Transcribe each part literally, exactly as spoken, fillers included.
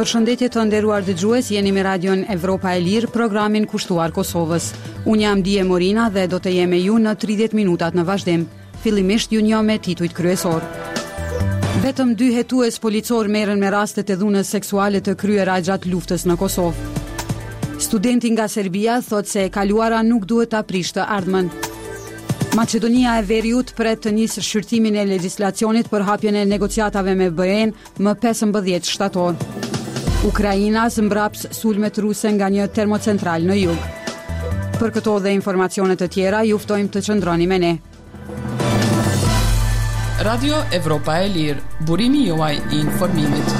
Përshëndetje të nderuar dëgjues, jeni me Radion Evropa e Lirë, programin kushtuar Kosovës. Unë jam Dije Morina dhe do të jem me ju në tridhjetë minutat në vazhdim. Fillimisht ju njoh me titujt kryesor. Vetëm dy hetues policor merren me rastet e dhunës seksuale të kryera gjatë luftës në Kosovë. Studenti nga Serbia thot se e kaluara nuk duhet ta prish të ardhmen. Maqedonia e Veriut pret të nisë shqyrtimin e legjislacionit për hapjen e negociatave me B E-n më pesëmbëdhjetë shtator. Ukraina zmbraps sulmet ruse nga një termocentral në jug. Për këto dhe informacione të tjera, ju ftojmë të qëndroni me ne. Radio Evropa e Lirë, burimi juaj i informimit.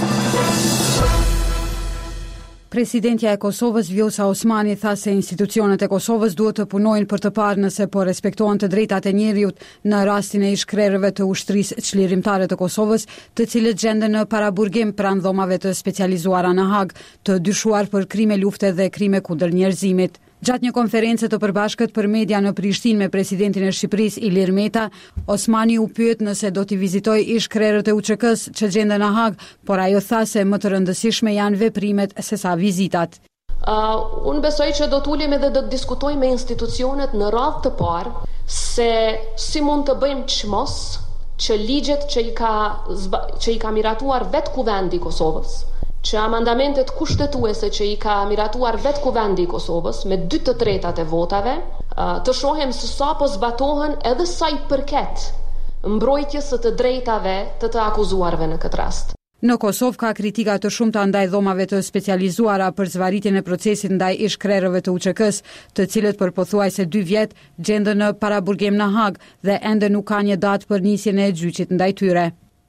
Presidentja e Kosovës Vjosa Osmani tha se institucionet e Kosovës duhet të punojnë për të parë nëse po respektohen të drejtat e njeriut në rastin e ishkrerëve të ushtrisë çlirimtare të Kosovës, të cilët gjenden në paraburgim pranë dhomave të specializuara në Hag, të dyshuar për krime lufte dhe krime kundër njerëzimit. Gjatë një konferencë të përbashkët për media në Prishtinë me presidentin e Shqipërisë Ilir Meta, Osmani u pyet nëse do t'i vizitojë ish-krerët e U Q K-s që gjenden në Hag, por ajo tha se më të rëndësishme janë veprimet sesa vizitat. Uh, unë besoj që do t'ulemi dhe do të diskutojmë me institucionet në radhë të parë se si mund të bëjmë çmos që ligjet që i ka që i ka miratuar vetë Kuvendi i Kosovës, që amandamentet kushtetuese që i ka miratuar vetë Kuvendi i Kosovës me dy të tretat e votave, të shohem se sa po zbatohen edhe sa i përket mbrojtjes së të drejtave të të akuzuarve në këtë rast. Në Kosovë ka kritika të shumta ndaj dhomave të specializuara për zvarritjen e procesit ndaj ish-krerëve të U Q K-s, të cilët për pothuajse dy vjet gjenden në paraburgim në Hag dhe ende nuk ka një datë për nisjen e gjyqit ndaj tyre.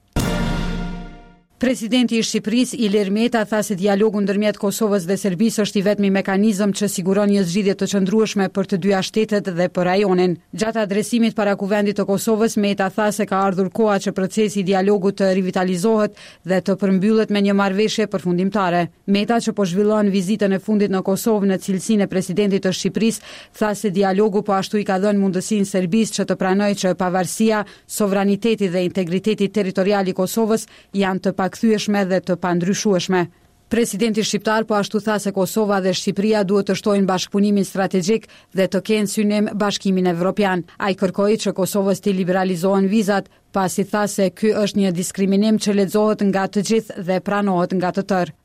Presidenti i Shqipërisë Ilir Meta tha se dialogu ndërmjet Kosovës dhe Serbisë është i vetmi mekanizëm që siguron një zgjidhje të qëndrueshme për të dyja shtetet dhe për rajonin. Gjatë adresimit para Kuvendit të Kosovës, Meta tha se ka ardhur koha që procesi i dialogut të rivitalizohet dhe të përmbyllet me një marrëveshje përfundimtare. Meta, që po zhvillon vizitën e fundit në Kosovë në cilësinë e presidentit të Shqipërisë, tha se dialogu po ashtu i ka dhënë mundësinë Serbisë që të pranojë që pavarësia, sovraniteti dhe integriteti territorial i Kosovës janë të kthyeeshme dhe të pandryshueshme. Presidenti shqiptar po ashtu tha se Kosova dhe Shqipëria duhet të shtojnë bashkëpunimin strategjik dhe të kenë synim bashkimin evropian. Ai kërkoi që Kosovës të liberalizohen vizat, pasi tha se ky është një diskriminim që lexohet nga të gjithë dhe pranohet nga të tërë.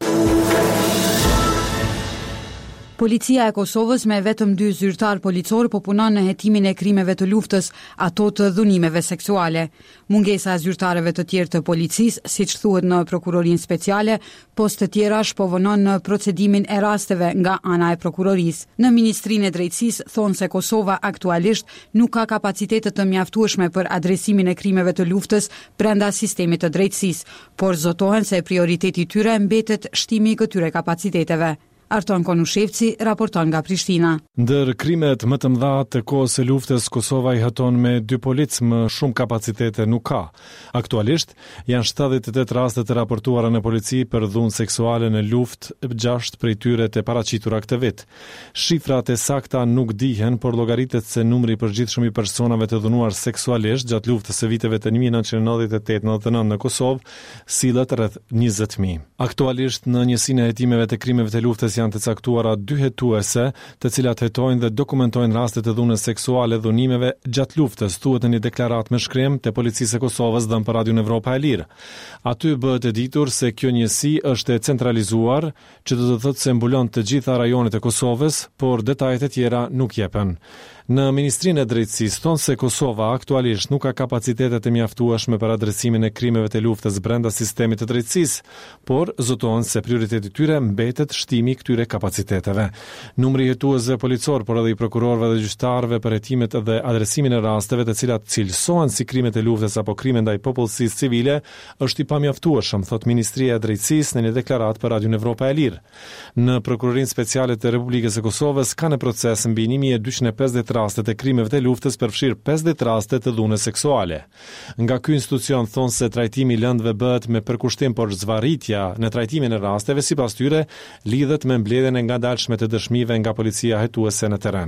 Policia e Kosovës me vetëm dy zyrtar policor po punon në hetimin e krimeve të luftës, ato të dhunimeve seksuale. Mungesa e zyrtarëve të tjerë të policisë, siç thuhet në prokurorinë speciale, post të tjera shpovënon në procedimin e rasteve nga ana e prokurorisë. Në Ministrinë e Drejtësisë thonë se Kosova aktualisht nuk ka kapacitete të mjaftueshme për adresimin e krimeve të luftës brenda sistemit të drejtësisë, por zotohen se prioriteti i tyre mbetet shtimi i këtyre kapaciteteve. Arton Konushevci raporton nga Prishtina. Ndër krimet më të mëdha të kohës së luftës, Kosova i heton me dy polic, më shumë kapacitete nuk ka. Aktualisht janë shtatëdhjetë e tetë raste të raportuara në polici për dhunë seksuale në luftë, gjashtë prej tyre të paraqitura këtë vit. Shifrat e sakta nuk dihen, por llogaritet se numri i përgjithshëm i personave të dhunuar seksualisht gjatë luftës së viteve të një mijë nëntëqind e nëntëdhjetë e nëntëdhjetë e nëntë në Kosovë sillet rreth njëzet mijë. Aktualisht në njësinë e hetimeve të krimeve të luftës janë të caktuara dy hetuese, të cilat hetojnë dhe dokumentojnë raste të dhunës seksuale dhunimeve gjatë luftës, thuhet në një deklaratë me shkrim të Policisë së Kosovës dhënë për Radion Evropa e Lirë. Aty bëhet e ditur se kjo njësi është e centralizuar, që do të thotë se mbulon të gjitha rajonet e Kosovës, por detajet e tjera nuk jepen. Në Ministrinë e Drejtësisë thonë se Kosova aktualisht nuk ka kapacitete të mjaftueshme për adresimin e krimeve të luftës brenda sistemit të drejtësisë, por zotohen se prioriteti i tyre mbetet shtimi i këtyre kapaciteteve. Numri i hetuesve policor, por edhe i prokurorëve dhe gjyqtarëve për hetimet dhe adresimin e rasteve të cilat cilësohen si krime të luftës apo krime ndaj popullsisë civile, është i pamjaftueshëm, thot Ministria e Drejtësisë në një deklaratë për Radion Evropa e Lirë. Në Prokurorinë Speciale të Republikës së Kosovës ka në proces mbi një mijë e dyqind e pesëdhjetë rastet e krimeve të luftës, përfshirë pesëdhjetë raste të dhunës seksuale. Nga ky institucion thonë se trajtimi i lëndëve bëhet me përkushtim, por zvarritja në trajtimin e rasteve sipas tyre lidhet me mbledhjen e ngadalshme të dëshmive nga policia hetuese në terren.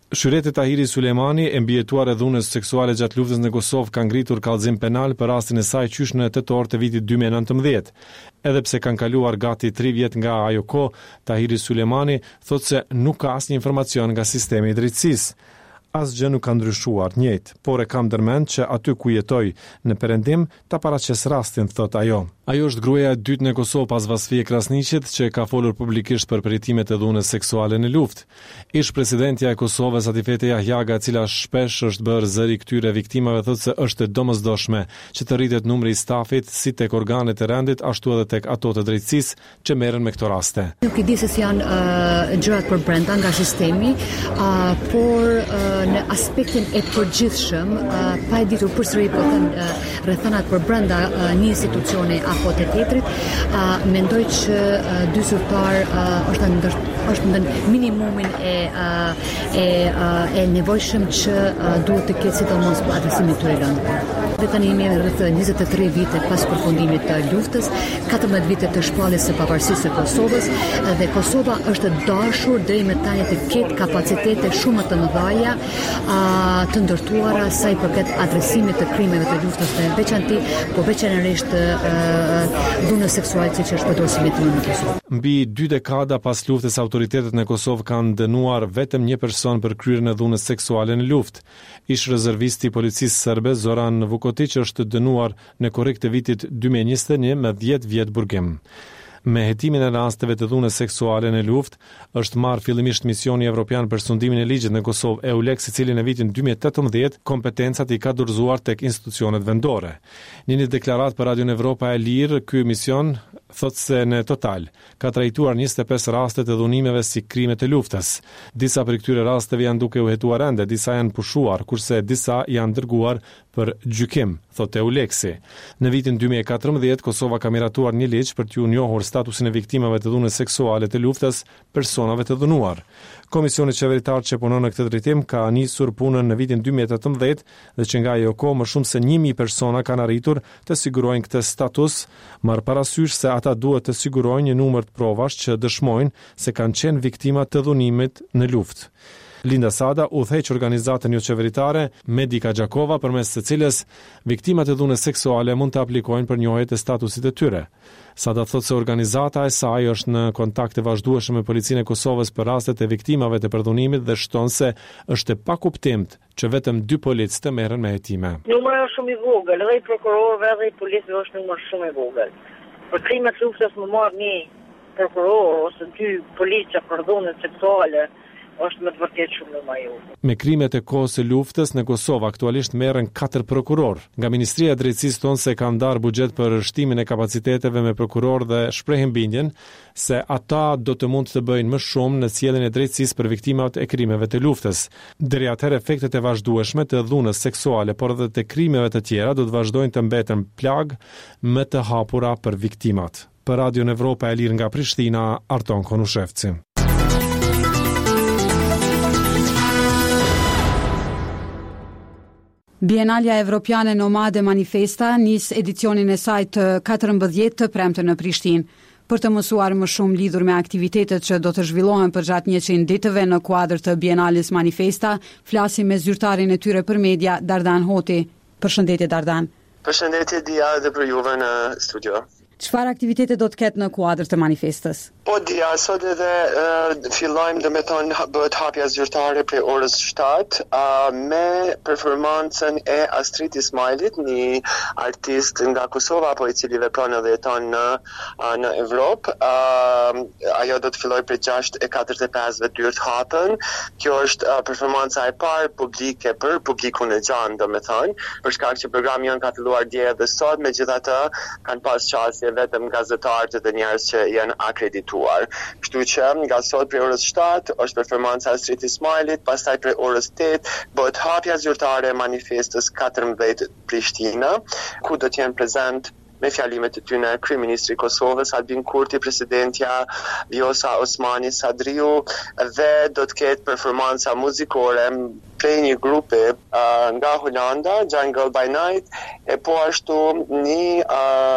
Shyreti Tahiri Sulejmani, e mbijetuar e dhunës seksuale gjatë luftës në Kosovë, ka ngritur kallëzim penal për rastin e saj qysh në tetor të vitit dy mijë e nëntëmbëdhjetë. Edhe pse kanë kaluar gati tri vjet nga ajo kohë, Tahiri Sulejmani thotë se nuk ka asnjë informacion nga sistemi i drejtësisë. Asgjë nuk ka ndryshuar, njëjtë, por e kam ndërmend që aty ku jetoj në perëndim ta paraqes rastin, thot ajo. Ajo është gruaja e dytë në Kosovë pas Vasfije Krasniqit, që ka folur publikisht për përjetimet e dhunës seksuale në luftë. Ish presidentja e Kosovës Atifete Jahjaga, e cila shpesh është bërë zëri këtyre viktimave, thotë se është e domosdoshme që të rritet numri i stafit si tek organet e rendit ashtu edhe tek ato të drejtësisë që merren me këto raste. Nuk i di se si janë uh, gjërat për brenda nga sistemi, uh, por uh, në aspektin e përgjithshëm, uh, pa e ditur përsëri po thënë uh, rrethanat për brenda uh, një institucioni apo të tjetrit, uh, mendoj që uh, dy zyrtar uh, është ndër është në minimumin e uh, e uh, e nevojshëm që uh, duhet të ketë sidomos për adresimin e këtyre lëndëve. Dhe tani jemi rreth njëzet e tre vite pas përfundimit të luftës, katërmbëdhjetë vite të shpalljes së pavarësisë së Kosovës, dhe Kosova është dashur deri më tani të ketë kapacitete shumë të mëdha uh, të ndërtuara sa i përket adresimit të krimeve të luftës në veçanti, po veçanërisht uh, dhunës seksuale që është përdorësimi në Kosovë. Mbi dy dekada pas luftës, autoritetet në Kosovë kanë dënuar vetëm një person për kryerjen e dhunës seksuale në luftë. Ish rezervisti i policisë serbe Zoran Vukotić është dënuar në korrik të vitit dy mijë e njëzet e një me dhjetë vjet burgim. Me hetimin e rasteve të dhunës seksuale në luftë, është marrë fillimisht misioni evropian për sundimin e ligjit në Kosovë, EULEX, i cili në vitin dy mijë e tetëmbëdhjetë kompetencat i ka dorëzuar tek institucionet vendore. Në një deklaratë për Radion Evropa e Lirë, ky mision thotë se në total ka trajtuar njëzet e pesë raste të dhunimeve si krime të luftës. Disa prej këtyre rasteve janë duke u hetuar ende, disa janë pushuar, kurse disa janë dërguar për gjykim, thotë EULEX-i. Në vitin dy mijë e katërmbëdhjetë, Kosova ka miratuar një ligj për t'u njohur statusin e viktimave të dhunës seksuale të luftës, personave të dhunuar. Komisioni qeveritar që punon në këtë drejtim ka nisur punën në vitin dy mijë e tetëmbëdhjetë dhe që nga ajo kohë më shumë se një mijë persona kanë arritur të sigurojnë këtë status, marrë parasysh se ata duhet të sigurojnë një numër të provash që dëshmojnë se kanë qenë viktima të dhunimit në luftë. Linda Sada udhëheq organizatën jo qeveritare Medika Gjakova, përmes së cilës viktimat e dhunës seksuale mund të aplikojnë për njohjet e statusit të tyre. Sada thotë se organizata e saj është në kontakte vazhdueshëm me policinë e Kosovës për rastet e viktimave të përdhunimit dhe shton se është e pakuptimt që vetëm dy policë të merren me hetime. Numri është shumë i vogël, edhe i prokurorëve edhe i policëve është numër shumë i vogël. Për krimet të luftës më marr një prokuror ose dy policë për dhunën seksuale është me të vërtet shumë më ju. Me krimet e kohës së luftës në Kosovë aktualisht merren katër prokuror. Nga Ministria e Drejtësisë thonë se kanë ndarë buxhet për shtimin e kapaciteteve me prokuror dhe shprehin bindjen se ata do të mund të bëjnë më shumë në sjelljen e drejtësisë për viktimat e krimeve të luftës. Deri atëherë efektet e vazhdueshme të dhunës seksuale, por edhe të krimeve të tjera do të vazhdojnë të mbeten plag më të hapura për viktimat. Për Radion Evropa e Lirë nga Prishtina, Arton Konushevci. Bienalja Evropiane Nomade Manifesta nis edicionin e saj të katërmbëdhjetë të premte në Prishtinë. Për të mësuar më shumë lidhur me aktivitetet që do të zhvillohen përgjatë njëqind ditëve në kuadër të Bienales Manifesta, flasim me zyrtarin e tyre për media, Dardan Hoti. Përshëndetje Dardan. Përshëndetje Dia dhe për juve në studio. Çfarë aktivitete do të ketë në kuadër të manifestës? Po Dia, sot edhe uh, fillojmë dhe me thonë bëhet hapja zyrtare prej orës shtatë uh, me performancën e Astrid Ismailit, një artist nga Kosova, po i cili vepron edhe jeton në uh, në Evropë. Uh, ajo do të fillojë prej gjashtë e katërdhjetë e pesë dyert hapën. Kjo është uh, performanca e parë publike për publikun e gjanë, domethënë, për shkak që programi janë ka filluar dje dhe sot, megjithatë kanë pas qasje vetëm gazetarët dhe njerëz që janë akredituar. Kështu që nga sot prej orës shtatë është performanca e Astrid Ismailit, pastaj prej orës tetë bëhet hapja zyrtare e manifestës katërmbëdhjetë Prishtina, ku do të jenë prezent me fjalimet e tyre kryeministri i Kosovës Albin Kurti, presidentja Vjosa Osmani Sadriu, dhe do të ketë performanca muzikore prej një grupi uh, nga Holanda, Jungle by Night, e po ashtu një uh,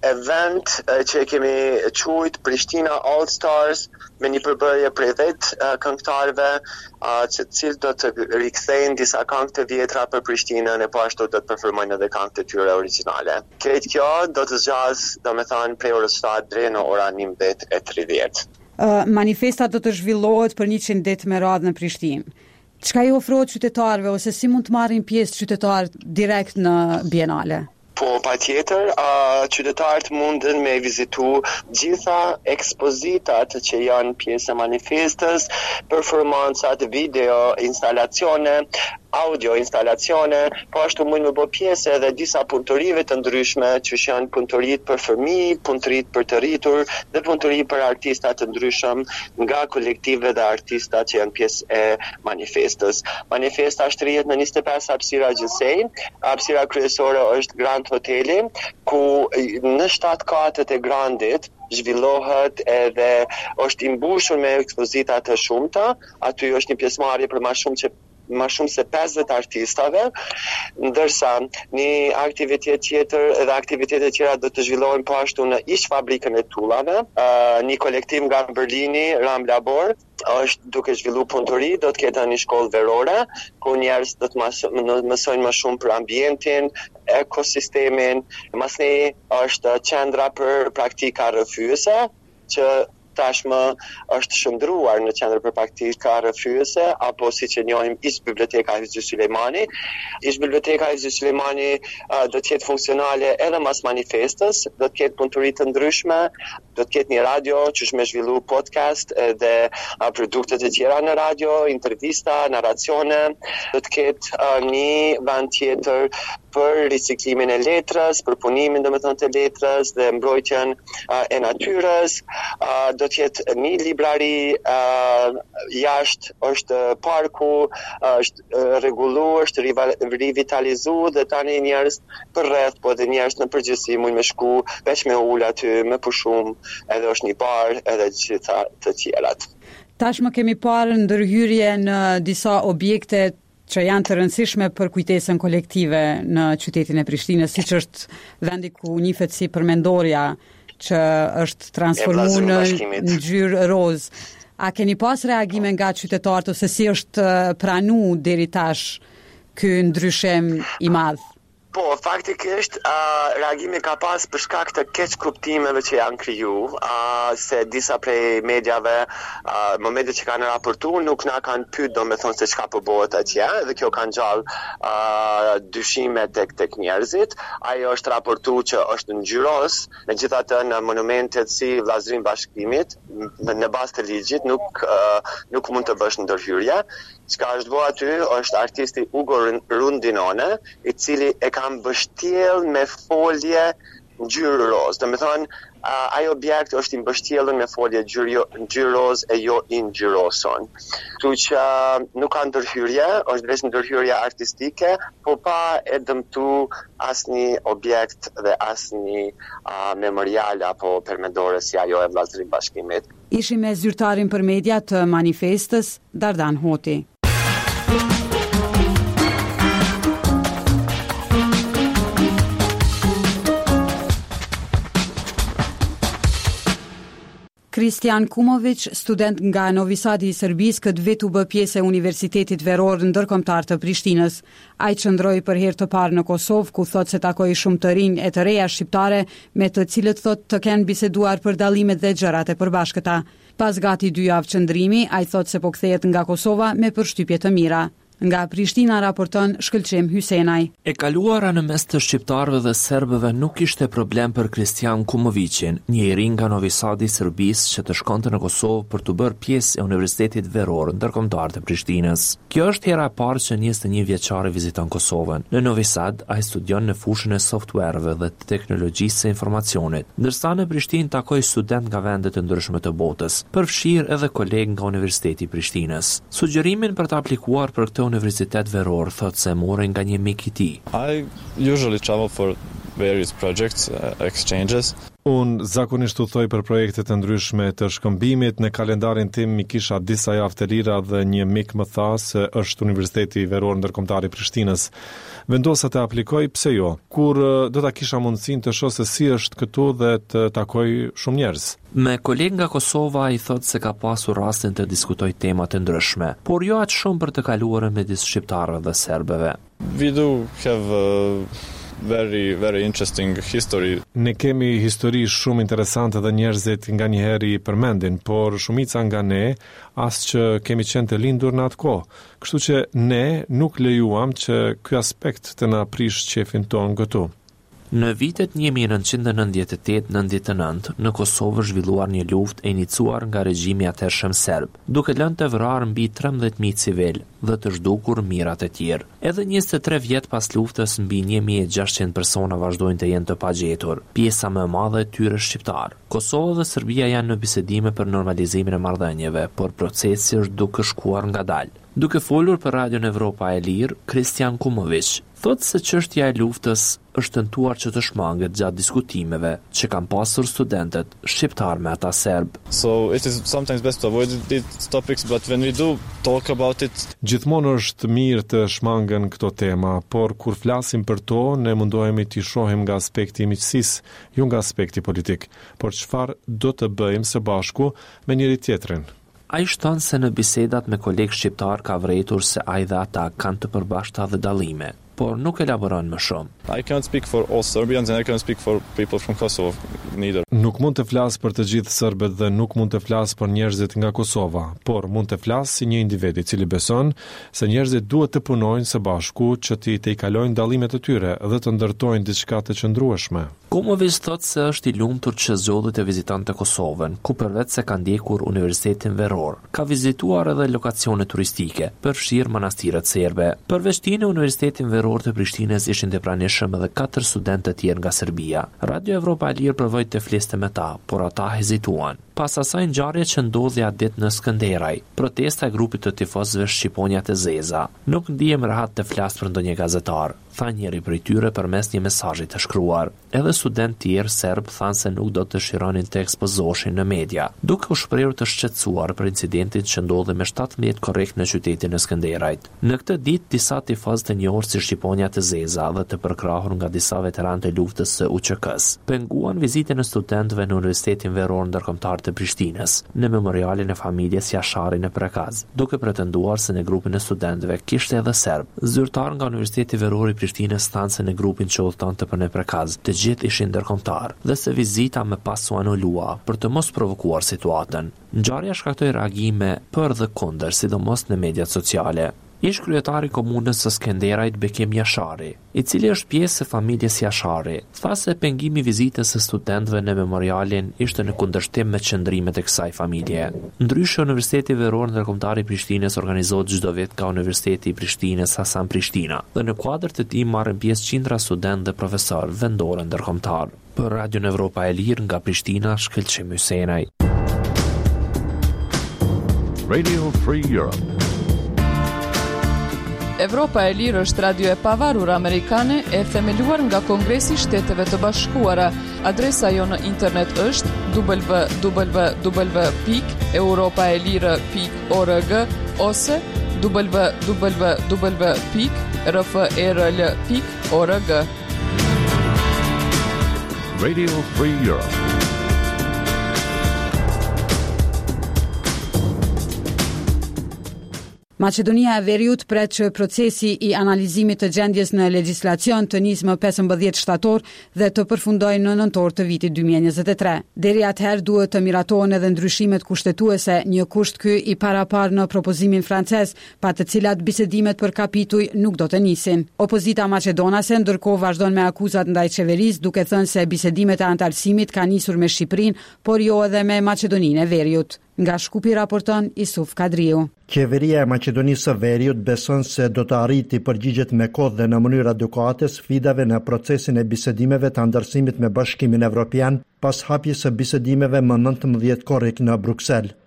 event uh, që kemi quajt Prishtina All Stars me një përbërje prej dhjetë uh, këngëtarëve uh, që cilë do të rikthejnë disa këngë të vjetra për Prishtinën e po ashtu do të performojnë edhe këngët e tyre origjinale. Këtë kjo do të zgjasë, domethënë prej orës shtatë deri në ora njëmbëdhjetë e tridhjetë. Uh, manifesta do të zhvillohet për njëqind ditë me radhë në Prishtinë. Çka i ofrohet qytetarëve ose si mund të marrin pjesë qytetarët direkt në Bienale? Po, pa tjetër, uh, qytetarët mundën me vizitu gjitha ekspozitat që janë pjesë e manifestës, performancat, video, instalacione, audio instalacione, po ashtu mund të bë pjesë edhe disa punëtorive të ndryshme, që janë punëtorit për fëmijë, punëtorit për të rritur dhe punëtori për artista të ndryshëm nga kolektive dhe artista që janë pjesë e manifestës. Manifesta shtrihet në njëzet e pesë hapësira gjithsej. Hapësira kryesore është Grand Hoteli, ku në shtatë katët e Grandit zhvillohet edhe është i mbushur me ekspozita të shumta. Aty është një pjesëmarrje për më shumë që më shumë se pesëdhjetë artistave, ndërsa një aktivitet tjetër dhe aktivitete tjera do të zhvillohen po ashtu në ish fabrikën e tullave. Uh, një kolektiv nga Berlini, Ram Labor, është duke zhvillu punëtori, do të ketë një shkollë verore, ku njerëz do të mësojnë më shumë për ambientin, ekosistemin. Masni është qendra për praktika rrëfyese, që tashmë është shndruar në qendër për praktika rrëfyese, apo siç e njohim ish biblioteka e Hizri Sulejmani. Ish biblioteka e Hizri Sulejmani uh, do të jetë funksionale edhe mas manifestës, do të ketë punëtori të ndryshme, do të ketë një radio që është me zhvillu podcast dhe uh, produkte të tjera në radio, intervista, narracione, do të ketë uh, një vend tjetër për riciklimin e letrës, për punimin domethënë të letrës dhe mbrojtjen uh, e natyrës. Uh, do të jetë një librari uh, jashtë, është parku, uh, është uh, rregullu, është rivitalizu dhe tani njerëz për rreth, po dhe njerëz në përgjithësi mund me shku veç me ul aty, me pushum, edhe është një bar, edhe gjitha të tjerat. Tashmë kemi parë ndërhyrje në disa objekte që janë të rëndësishme për kujtesën kolektive në qytetin e Prishtinës, siç është vendi ku njihet si përmendoria, që është transformuar në ngjyrë roz. A keni pas reagime nga qytetarët ose si është pranu deri tash ky ndryshim i madh? Po, faktikisht, uh, reagimi ka pas për shkak të keq kuptimeve që janë kriju, uh, se disa prej medjave, uh, momentet që kanë raportu, nuk na kanë pyet domethënë se çka po bëhet atje, dhe kjo kanë gjallë uh, dyshime tek tek njerëzit. Ajo është raportu që është ngjyros, megjithatë në monumentet si Vllazërin Bashkimit, në bazë të ligjit nuk uh, nuk mund të bësh ndërhyrje. Çka është bërë aty është artisti Ugo Rundinone, i cili e ka mbështjell me folje ngjyrë roz. Domethënë, uh, ai objekt është i mbështjellur me folje ngjyrë roz e jo i ngjyroson. Kështu që uh, nuk ka ndërhyrje, është vetëm ndërhyrje artistike, po pa e dëmtu asnjë objekt dhe asnjë uh, memorial apo përmendore si ajo e Vllazërit Bashkimit. Ishim me zyrtarin për media të manifestës, Dardan Hoti. Kristian Kumović, student nga Novi Sadi i Serbisë, këtë vit u bë pjesë e Universitetit Veror Ndërkombëtar të Prishtinës. Ai qëndroi për herë të parë në Kosovë, ku thotë se takoi shumë të rinj e të reja shqiptare, me të cilët thotë të kenë biseduar për dallimet dhe gjërat e përbashkëta. Pas gati dy javë qëndrimi, ai thotë se po kthehet nga Kosova me përshtypje të mira. Nga Prishtina raporton Shkëlqim Hysenaj. E kaluara në mes të shqiptarëve dhe serbëve nuk ishte problem për Kristian Kumovicin, një i ri nga Novi Sadi i Serbisë që të shkonte në Kosovë për të bërë pjesë e Universitetit Veror Ndërkombëtar të Prishtinës. Kjo është hera e parë që njëzet e një vjeçari viziton Kosovën. Në Novi Sad ai studion në fushën e softwareve dhe të teknologjisë së informacionit, ndërsa në Prishtinë takoi student nga vende të ndryshme të botës, përfshirë edhe kolegë nga Universiteti i Prishtinës. Sugjerimin për të aplikuar për këtë Universitet Veror thotë se morën nga një mik i tij. I usually travel for various projects, uh, exchanges. Unë zakonisht u thoj për projekte të ndryshme të shkëmbimit. Në kalendarin tim mi kisha disa javë të lira dhe një mik më tha se është Universiteti Veror Ndërkombëtar i Prishtinës. Vendosa të aplikoj, pse jo? Kur do ta kisha mundësinë të shoh se si është këtu dhe të takoj shumë njerëz. Me kolegë nga Kosova i thot se ka pasur rastin të diskutoj tema të ndryshme, por jo aq shumë për të kaluarën midis shqiptarëve dhe serbëve. We do have uh... very very interesting history. Ne kemi histori shumë interesante dhe njerëzit nga njëherë i përmendin, por shumica nga ne as që kemi qenë të lindur në atë kohë. Kështu që ne nuk lejuam që ky aspekt të na prish qefin ton këtu. Në vitet një mijë nëntëqind e nëntëdhjetë e tetë nëntëdhjetë e nëntë, në Kosovë zhvilluar një luftë e iniciuar nga regjimi atëhershëm serb, duke lënë të vrarë mbi trembëdhjetë mijë civil dhe të zhdukur mijërat e tjerë. Edhe njëzet e tre vjet pas luftës, mbi një mijë e gjashtëqind persona vazhdojnë të jenë të pagjetur, pjesa më e madhe e tyre shqiptar. Kosova dhe Serbia janë në bisedime për normalizimin e marrëdhënieve, por procesi është duke shkuar ngadalë. Duke folur për Radion Evropa e Lirë, Kristian Kumović thot se çështja e luftës është tentuar që të shmanget gjatë diskutimeve që kanë pasur studentët shqiptar me ata serb. So it is sometimes best to avoid these topics, but when we do talk about it, gjithmonë është mirë të shmangen këto tema, por kur flasim për to, ne mundohemi t'i shohim nga aspekti i miqësisë, jo nga aspekti politik, por çfarë do të bëjmë së bashku me njëri tjetrin. A i shton se në bisedat me kolegë shqiptar ka vërejtur se a i dhe ata kanë të përbashkëta dhe dallime, por nuk elaboron më shumë. I can't speak for all Serbians and I can't speak for people from Kosovo neither. Nuk mund të flas për të gjithë serbët dhe nuk mund të flas për njerëzit nga Kosova, por mund të flas si një individ i cili beson se njerëzit duhet të punojnë së bashku që të i kalojnë dallimet e tyre dhe të ndërtojnë diçka të qëndrueshme. Kumović thot se është i lumtur që zgjodhi të vizitonte Kosovën, ku përveç se ka ndjekur Universitetin Veror, ka vizituar edhe lokacione turistike, përfshirë manastiret serbe. Përveç tij në Universitetin Veror të Prishtinës ishin të pranishëm edhe katër studentë të tjerë nga Serbia. Radio Evropa e Lirë provoi të fliste me ta, por ata hezituan. Pas asaj ngjarje që ndodhi atë ditë në Skënderaj, protesta e grupit të tifozëve Shqiponja të Zeza. Nuk ndihem rehat të flas për ndonjë gazetar, tha njëri prej tyre përmes një mesazhi të shkruar. Edhe student tjerë serb thanë se nuk do të dëshironin të ekspozoshin në media, duke u shprehur të shqetësuar për incidentin që ndodhi me shtatëmbëdhjetë korrekt në qytetin e Skënderajt. Në këtë ditë disa tifozë të njohur si Shqiponja të Zeza dhe të përkrahur nga disa veteranë të luftës së U Q K-s penguan vizitën e studentëve në Universitetin Veror Ndërkombëtar të Prishtinës në memorialin e familjes Jashari në Prekaz, duke pretenduar se në grupin e studentëve kishte edhe serb. Zyrtar nga Universiteti Veror i Prishtinës thanë se në grupin që udhëtonte për në Prekaz, të gjithë ishin ndërkombëtar dhe se vizita më pas u anulua për të mos provokuar situatën. Ngjarja shkaktoi reagime për dhe kundër, sidomos në mediat sociale. Ish kryetari komunës së Skënderajt Bekim Jashari, i cili është pjesë e familjes Jashari, tha se pengimi vizitës së studentëve në memorialin ishte në kundërshtim me qëndrimet e kësaj familje. Ndryshe, Universiteti Veror Ndërkombëtar i Prishtinës organizohet çdo vit nga Universiteti i Prishtinës Hasan Prishtina, dhe në kuadër të tij marrin pjesë qindra studentë dhe profesor vendor ndërkombëtar. Për Radion Evropa e Lirë nga Prishtina, Shkëlqim Hysenaj. Radio Free Europe. Evropa e Lirë është radio e pavarur amerikane e themeluar nga Kongresi i Shteteve të Bashkuara. Adresa jo në internet është w w w pikë europaelire pikë org ose w w w pikë r f e r l pikë org. Radio Free Europe. Maqedonia e Veriut pret që procesi i analizimit të gjendjes në legjislacion të nisë më pesëmbëdhjetë shtator dhe të përfundojë në nëntor të vitit dy mijë e njëzet e tre. Deri atëherë duhet të miratohen edhe ndryshimet kushtetuese, një kusht ky i parapar në propozimin francez, pa të cilat bisedimet për kapituj nuk do të nisin. Opozita maqedonase ndërkohë vazhdon me akuzat ndaj qeverisë, duke thënë se bisedimet e antarësimit ka nisur me Shqipërinë, por jo edhe me Maqedoninë e Veriut. Nga Shkupi raporton Isuf Kadriu. Qeveria e Maqedonisë së Veriut beson se do të arriti përgjigjet me kohë dhe në mënyrë adekuate sfidave në procesin e bisedimeve të ndërsimit me Bashkimin Evropian pas hapjes së bisedimeve më nëntëmbëdhjetë korrik në Bruksel.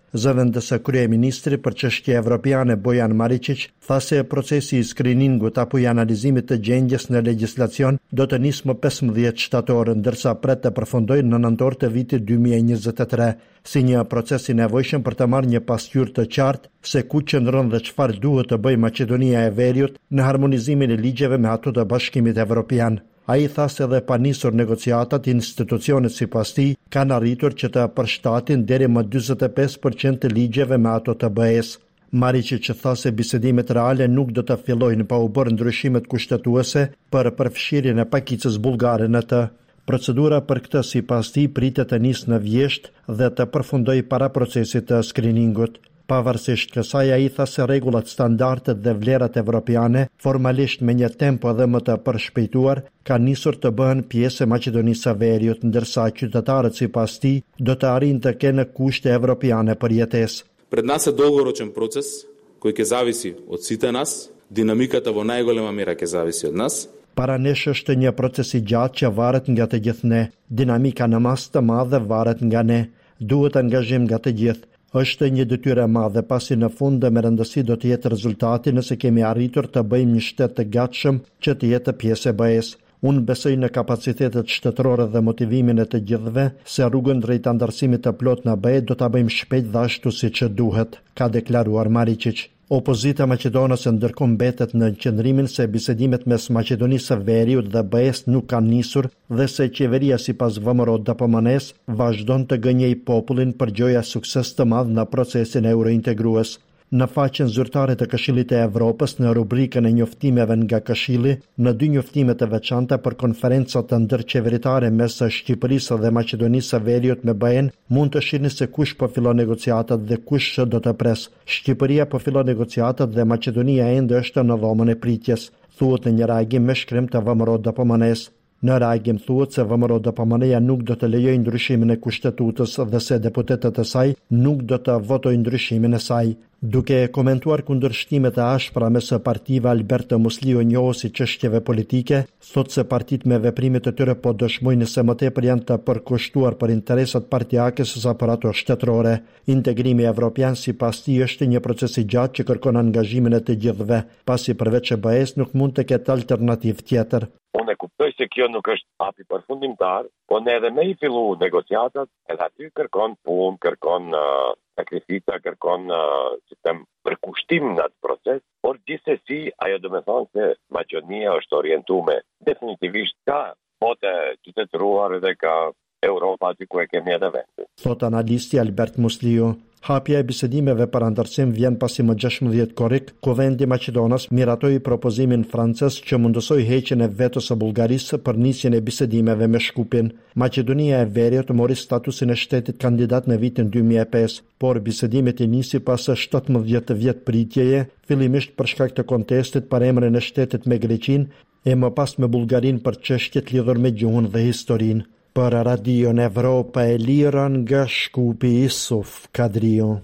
Zëvendëse kryeministri për çështje evropiane Bojan Maričić tha se procesi i skriningut apo i analizimit të gjendjes në legjislacion do të nisë më pesëmbëdhjetë shtator, ndërsa pret të përfundojë në nëntor të vitit dy mijë e njëzet e tre, si një proces i nevojshëm për të marrë një pasqyrë të qartë se ku qëndron dhe çfarë duhet të bëjë Maqedonia e Veriut në harmonizimin e ligjeve me ato të Bashkimit Evropian. Ai tha se dhe pa nisur negociatat, institucionet sipas tij kanë arritur që të përshtatin deri më njëzet e pesë përqind të ligjeve me ato të B E-s. Maričić tha se bisedimet reale nuk do të fillojnë pa u bërë ndryshimet kushtetuese për përfshirjen e pakicës bullgare në të. Procedura për këtë sipas tij pritet të nisë në vjesht dhe të përfundojë para procesit të skriningut. Pavarësisht kësaj, ai tha se rregullat, standardet dhe vlerat evropiane, formalisht me një tempo dhe më të përshpejtuar, kanë nisur të bëhen pjesë e Maqedonisë së Veriut, ndërsa qytetarët sipas tij do të arrijnë të kenë kushte evropiane për jetesë. Пред нас е долгорочен процес кој ќе зависи од сите нас, динамиката во најголема мера ќе зависи од нас. Para nesh është një proces i gjatë që varet nga të gjithë ne. Dinamika në masë të madhe varet nga ne. Duhet angazhim nga të gjithë. Është një detyrë e madhe, pasi në fund dhe me rëndësi do të jetë rezultati nëse kemi arritur të bëjmë një shtet të gatshëm që të jetë pjesë e B E-s. Unë besoj në kapacitetet shtetërore dhe motivimin e të gjithëve se rrugën drejt antarësimit të plot në B E do ta bëjmë shpejt dhe ashtu siç duhet, ka deklaruar Maričić. Opozita maqedonase ndërkohë mbetet në qëndrimin se bisedimet mes Maqedonisë së Veriut dhe B E-s nuk kanë nisur dhe se qeveria sipas V M R O D apo M N E-s vazhdon të gënjej popullin për gjoja sukses të madh në procesin eurointegrues. Në faqen zyrtare të Këshillit të Evropës, në rubrikën e njoftimeve nga Këshilli, në dy njoftime të veçanta për konferencat të ndërqeveritare mes Shqipërisë dhe Maqedonisë së Veriut me B E-n, mund të shihni se kush po fillon negociatat dhe kush do të pres. Shqipëria po fillon negociatat dhe Maqedonia ende është në dhomën e pritjes, thuhet në një reagim me shkrim të V M R O D apo M N E-s. Në reagim thuhet se V M R O D apo M N E-ja nuk do të lejojë ndryshimin e kushtetutës dhe se deputetët e saj nuk do të votojnë ndryshimin e saj. Duke komentuar kundërshtimet e ashpra mes partive, Alberto Musliu, njohësi çështjeve politike, thot se partitë me veprimet e tyre po dëshmojnë se më tepër janë të përkushtuar për interesat partijake sesa për ato shtetërore. Integrimi evropian sipas tij është një proces i gjatë që kërkon angazhimin e të gjithëve, pasi përveç B E-s nuk mund të ketë alternativë tjetër. Unë e kuptoj se kjo nuk është hapi përfundimtar, po ne edhe me i fillu negociatat, edhe aty kërkon punë, kërkon uh, sakrifica, kërkon uh, sistem përkushtim në atë proces, por gjithsesi ajo do të thonë se Maqedonia është orientuar definitivisht ka botë qytetëruar dhe ka Europa aty ku e kemi edhe vendin. Thot analisti Albert Musliu. Hapja e bisedimeve për antarësim vjen pasi më gjashtë korrik, Kuvendi Maqedonas miratoi propozimin francez që mundësoi heqjen e vetës së Bullgarisë për nisjen e bisedimeve me Shkupin. Maqedonia e Veriut mori statusin e shtetit kandidat në vitin dy mijë e pesë, por bisedimet i nisi pas shtatëmbëdhjetë vjet pritjeje, fillimisht për shkak të kontestit për emrin e shtetit me Greqinë e më pas me Bullgarinë për çështjet lidhur me gjuhën dhe historinë. Për Radio Evropa e Lira nga Shkupi, Isuf Kadrio.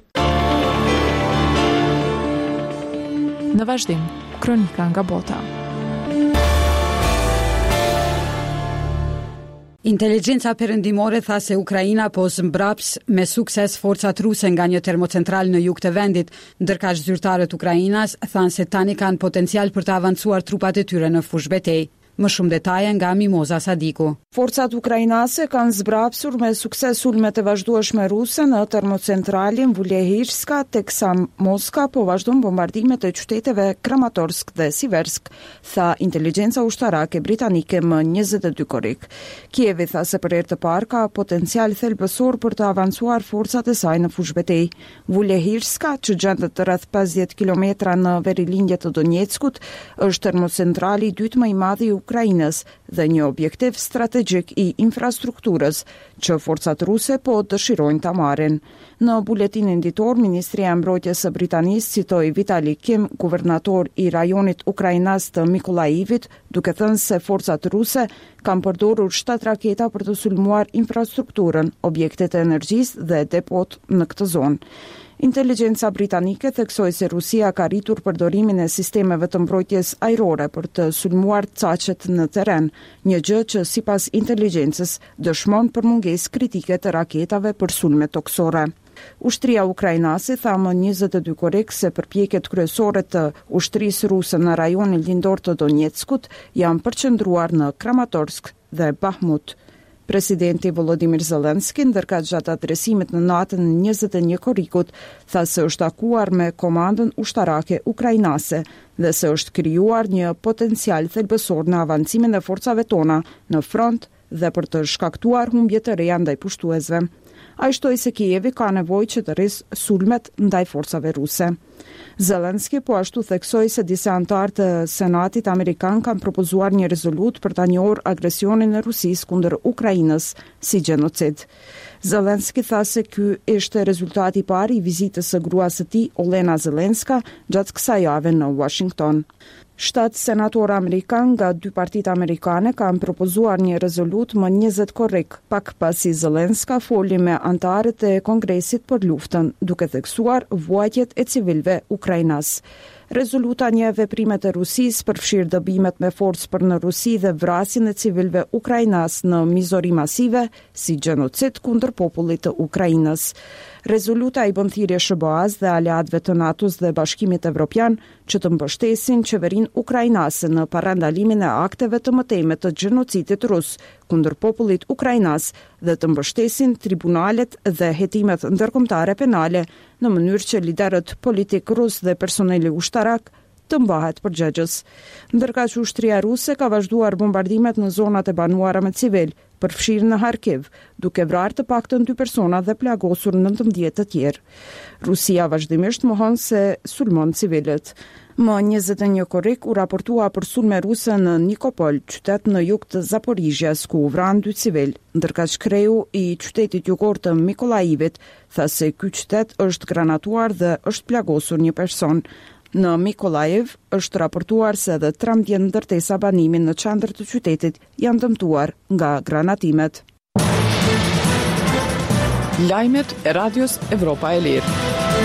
Në vazhdim, kronika nga bota. Inteligjenca perëndimore tha se Ukraina po zmbraps me sukses forcat ruse nga një termocentral në jug të vendit, ndërkaq zyrtarët ukrainas thanë se tani kanë potencial për të avancuar trupat e tyre në fushë betejë. Më shumë detaje nga Mimoza Sadiku. Forcat ukrainase kanë zbrapsur me sukses sulmet e vazhdueshme ruse në termocentralin Vulehirska, teksa Moska po vazhdon bombardimet e qyteteve Kramatorsk dhe Siversk, tha inteligjenca ushtarake britanike më njëzet e dy korrik. Kievi tha se për herë të parë ka potencial thelbësor për të avancuar forcat e saj në fushë betejë. Vulehirska, që gjendet rreth pesëdhjetë kilometra në verilindje të Donjeckut, është termocentrali i dytë më i madh i Ukrainës dhe një objektiv strategjik i infrastrukturës që forcat ruse po dëshirojnë ta marrin. Në buletinin ditor, Ministria e Mbrojtjes së Britanisë citoi Vitali Kim, guvernator i rajonit ukrainas të Mikolajivit, duke thënë se forcat ruse kanë përdorur shtat raketa për të sulmuar infrastrukturën, objektet e energjisë dhe depot në këtë zonë. Inteligjenca britanike theksoi se Rusia ka rritur përdorimin e sistemeve të mbrojtjes ajrore për të sulmuar caqet në terren, një gjë që sipas inteligjencës dëshmon për mungesë kritike të raketave për sulme toksore. Ushtria ukrainase tha më njëzet e dy korrik se përpjekjet kryesore të ushtrisë ruse në rajonin lindor të Donetskut janë përqendruar në Kramatorsk dhe Bahmut. Presidenti Volodymyr Zelensky ndërkaq gjatë adresimit në natën e njëzet e një korrikut tha se është takuar me komandën ushtarake ukrainase dhe se është krijuar një potencial thelbësor në avancimin e forcave tona në front dhe për të shkaktuar humbje të reja ndaj pushtuesve. Ai shtoi se Kijevi ka nevojë që të rrisë sulmet ndaj forcave ruse. Zelensky po ashtu theksoi se disa anëtarë të Senatit amerikan kanë propozuar një rezolut për ta njohur agresionin e Rusisë kundër Ukrainës si gjenocid. Zelensky tha se ky ishte rezultati i parë i vizitës së gruas së tij, Olena Zelenska, gjatë kësaj jave në Washington. Shtatë senatorë amerikan nga dy partitë amerikane kanë propozuar një rezolut më njëzet korrik, pak pasi Zelenska foli me anëtarët e Kongresit për luftën, duke theksuar vuajtjet e civilëve ukrainas. Rezoluta një veprimet e Rusisë përfshirë dëbimet me forcë për në Rusi dhe vrasjen e civilëve ukrainas në mizori masive si gjenocid kundër popullit të Ukrainës. Rezoluta i bën thirrje S B A-s dhe aleatëve të NATO-s dhe Bashkimit Evropian që të mbështesin qeverinë ukrainase në parandalimin e akteve të mëtejme të gjenocidit rus kundër popullit ukrainas dhe të mbështesin tribunalet dhe hetimet ndërkombëtare penale në mënyrë që liderët politik rus dhe personeli ushtarak të mbahet përgjegjës. Ndërkaq ushtria ruse ka vazhduar bombardimet në zonat e banuara me civil, përfshirë në Kharkiv, duke vrarë të paktën dy persona dhe plagosur nëntëmbëdhjetë të tjerë. Rusia vazhdimisht mohon se sulmon civilët. Më njëzet e një korrik u raportua për sulme ruse në Nikopol, qytet në jug të Zaporizhjas, ku u vran dy civil, ndërkaq kreu i qytetit jugor të Mikolajivit tha se ky qytet është granatuar dhe është plagosur një person. Në Mikolajev është raportuar se edhe tridhjetë ndërtesa banimi në qendër të qytetit janë dëmtuar nga granatimet. Lajmet e Radios Evropa e Lirë.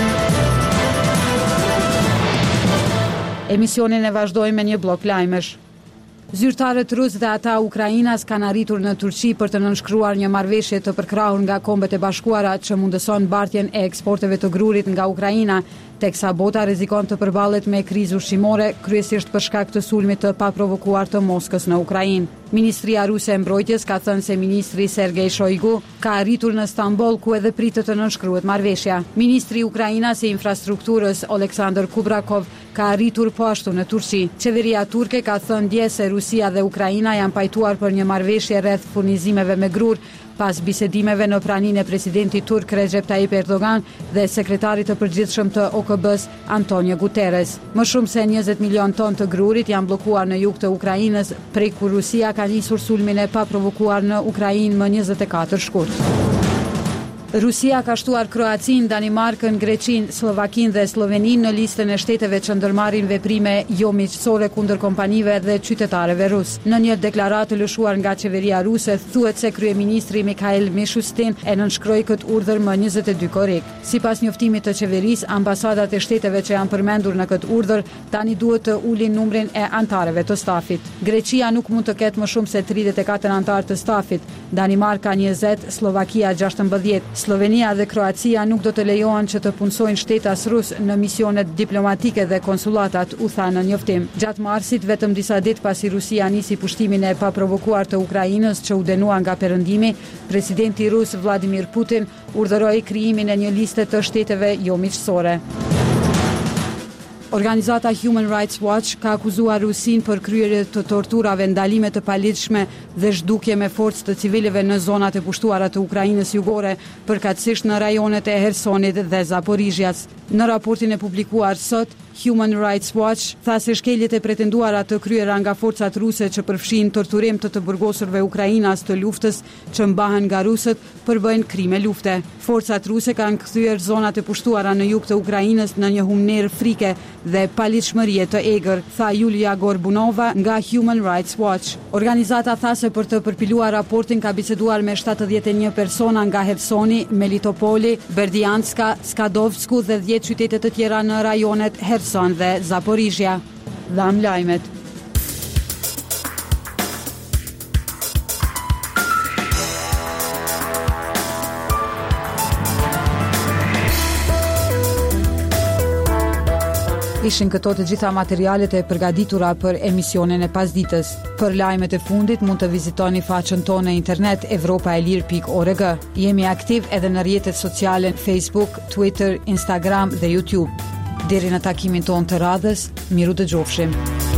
Emisionin e vazhdojmë me një blok lajmesh. Zyrtarët rus dhe ata Ukrainas kanë arritur në Turqi për të nënshkruar një marrëveshje të përkrahur nga Kombet e Bashkuara që mundëson mbartjen e eksporteve të grurit nga Ukraina, teksa bota rrezikon të përballet me krizë ushqimore, kryesisht për shkak të sulmit të paprovokuar të Moskës në Ukrainë. Ministria ruse e mbrojtjes ka thënë se ministri Sergej Shoigu ka arritur në Stamboll ku edhe pritet të nënshkruhet marrëveshja. Ministri Ukrainas i infrastrukturës Oleksandr Kubrakov ka arritur po ashtu në Turqi. Qeveria turke ka thënë dje se Rusia dhe Ukraina janë pajtuar për një marrëveshje rreth furnizimeve me grur pas bisedimeve në praninë e presidentit turk Recep Tayyip Erdogan dhe sekretarit të përgjithshëm të O K B-s Antonio Guterres. Më shumë se njëzet milion ton të grurit janë bllokuar në jug të Ukrainës prej kur Rusia ka nisur sulmin e paprovokuar në Ukrainë më njëzet e katër shkurt. Rusia ka shtuar Kroacinë, Danimarkën, Greqinë, Slovakinë dhe Sloveninë në listën e shteteve që ndërmarrin veprime jo miqësore kundër kompanive dhe qytetarëve rus. Në një deklaratë lëshuar nga qeveria ruse, thuhet se kryeministri Mikhail Mishustin e nënshkroi këtë urdhër më njëzet e dy korrik. Sipas njoftimit të qeverisë, ambasadat e shteteve që janë përmendur në këtë urdhër tani duhet të ulin numrin e antarëve të stafit. Greqia nuk mund të ketë më shumë se tridhjetë e katër antarë të stafit, Danimarka njëzet, Slovakia gjashtëmbëdhjetë. Slovenia dhe Kroacia nuk do të lejohen që të punsojnë shtetas rus në misionet diplomatike dhe konsulatat, u tha në njoftim. Gjatë marsit, vetëm disa ditë pasi Rusia nisi pushtimin e paprovokuar të Ukrainës që u denua nga perëndimi, presidenti rus Vladimir Putin urdhëroi krijimin e një liste të shteteve jo miqësore. Organizata Human Rights Watch ka akuzuar Rusinë për kryerje të torturave, ndalime të paligjshme dhe zhdukje me forcë të civilëve në zonat e pushtuara të Ukrainës jugore, përkatësisht në rajonet e Hersonit dhe Zaporizhjas. Në raportin e publikuar sot, Human Rights Watch tha se shkeljet e pretenduara të kryera nga forcat ruse që përfshin torturim të të burgosurve ukrainas të luftës që mbahen nga rusët përbëjnë krime lufte. Forcat ruse kanë kthyer zonat e pushtuara në jug të Ukrainës në një humner frike dhe paligjshmërie të egër, tha Julia Gorbunova nga Human Rights Watch. Organizata tha se për të përpiluar raportin ka biseduar me shtatëdhjetë e një persona nga Hersoni, Melitopoli, Berdianska, Skadovsku dhe dhjetë qytete të tjera në rajonet Herson dhe Zaporizhja. Dham lajmet. Ishin këto të gjitha materialet e përgatitura për emisionin e pasditës. Për lajmet e fundit mund të vizitoni faqen tonë në internet evropaelir pikë org. Jemi aktiv edhe në rrjetet sociale Facebook, Twitter, Instagram dhe YouTube. Deri në takimin tonë të radhës, miru dëgjofshim.